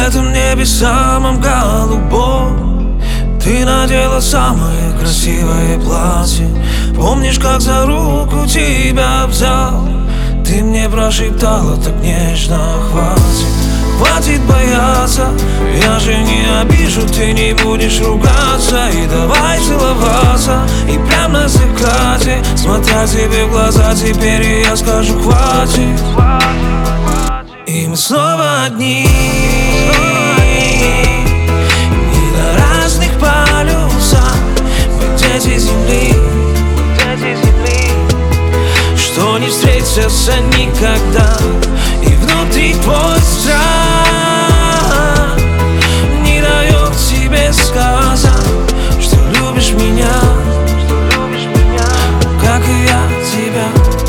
этом небе самом голубом ты надела самое красивое платье. Помнишь, как за руку тебя взял? Ты мне прошептала так нежно: хватит, хватит бояться, я же не обижу, ты не будешь ругаться. И давай целоваться, и прям на закате, смотря тебе в глаза, теперь я скажу: хватит. И мы снова одни, и на разных полюсах. Мы дети земли, что не встретятся никогда. И внутри твой страх не дает тебе сказать, что любишь меня, как и я тебя.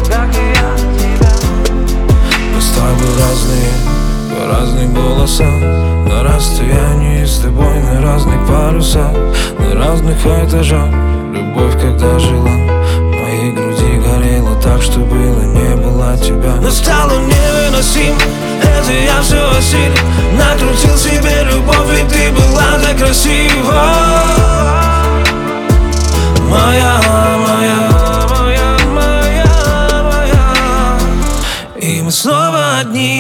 Мы с тобой разные, по разным голосам, на расстоянии с тобой, на разных парусах, на разных этажах. Любовь, когда жила в моей груди, горела так, что было, не было тебя. Но стало невыносимо, это я все осилил. Накрутил себе любовь, и ты была так красива. Моя, моя, моя, моя, моя. И мы снова одни,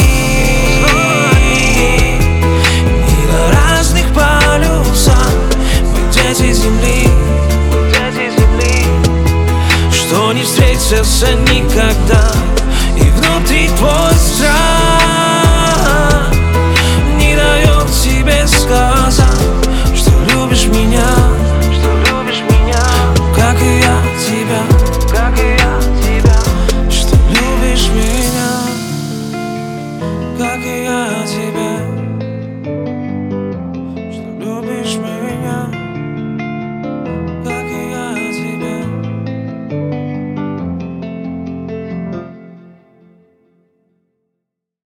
и на разных полюсах. Мы дети земли, что не встретятся никогда.